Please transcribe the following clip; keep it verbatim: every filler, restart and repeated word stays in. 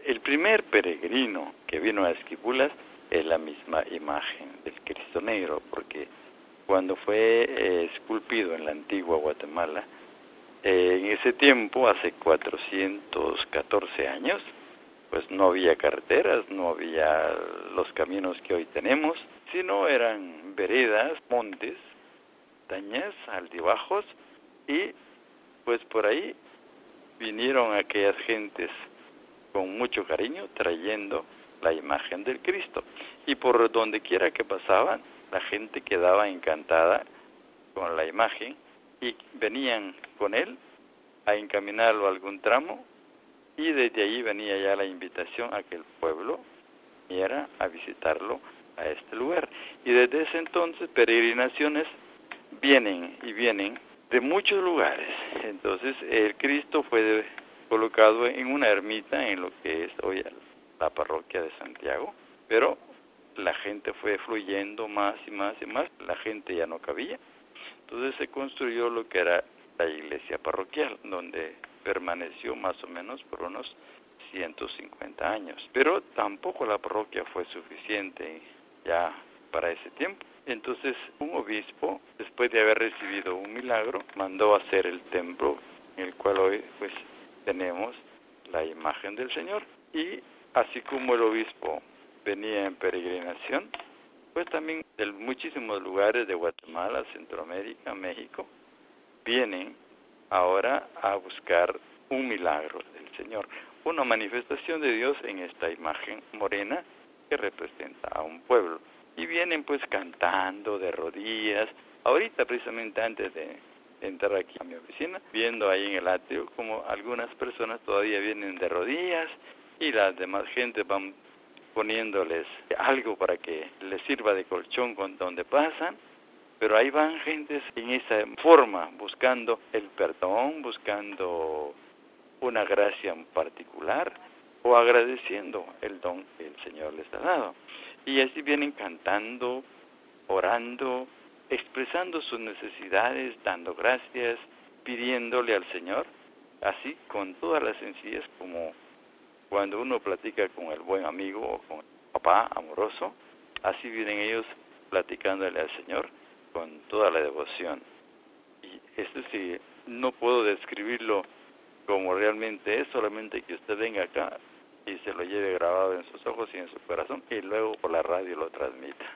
el primer peregrino que vino a Esquipulas es la misma imagen del Cristo Negro, porque cuando fue eh, esculpido en la antigua Guatemala, eh, en ese tiempo, hace cuatrocientos catorce años, pues no había carreteras, no había los caminos que hoy tenemos, sino eran veredas, montes, montañas, altibajos, y pues por ahí vinieron aquellas gentes con mucho cariño trayendo la imagen del Cristo. Y por donde quiera que pasaban, la gente quedaba encantada con la imagen y venían con él a encaminarlo a algún tramo, y desde allí venía ya la invitación a que el pueblo viniera a visitarlo a este lugar. Y desde ese entonces peregrinaciones vienen y vienen de muchos lugares. Entonces el Cristo fue colocado en una ermita en lo que es hoy la parroquia de Santiago, pero la gente fue fluyendo más y más y más, la gente ya no cabía. Entonces se construyó lo que era la iglesia parroquial, donde permaneció más o menos por unos ciento cincuenta años. Pero tampoco la parroquia fue suficiente ya para ese tiempo. Entonces un obispo, después de haber recibido un milagro, mandó hacer el templo, en el cual hoy pues tenemos la imagen del Señor. Y así como el obispo venía en peregrinación, pues también de muchísimos lugares de Guatemala, Centroamérica, México, vienen ahora a buscar un milagro del Señor, una manifestación de Dios en esta imagen morena que representa a un pueblo. Y vienen pues cantando de rodillas. Ahorita precisamente antes de entrar aquí a mi oficina, viendo ahí en el atrio como algunas personas todavía vienen de rodillas y las demás gente van poniéndoles algo para que les sirva de colchón con donde pasan, pero ahí van gentes en esa forma, buscando el perdón, buscando una gracia en particular o agradeciendo el don que el Señor les ha dado. Y así vienen cantando, orando, expresando sus necesidades, dando gracias, pidiéndole al Señor, así con toda la sencillez como cuando uno platica con el buen amigo o con el papá amoroso, así vienen ellos platicándole al Señor con toda la devoción. Y esto sí, no puedo describirlo como realmente es, solamente que usted venga acá y se lo lleve grabado en sus ojos y en su corazón y luego por la radio lo transmita.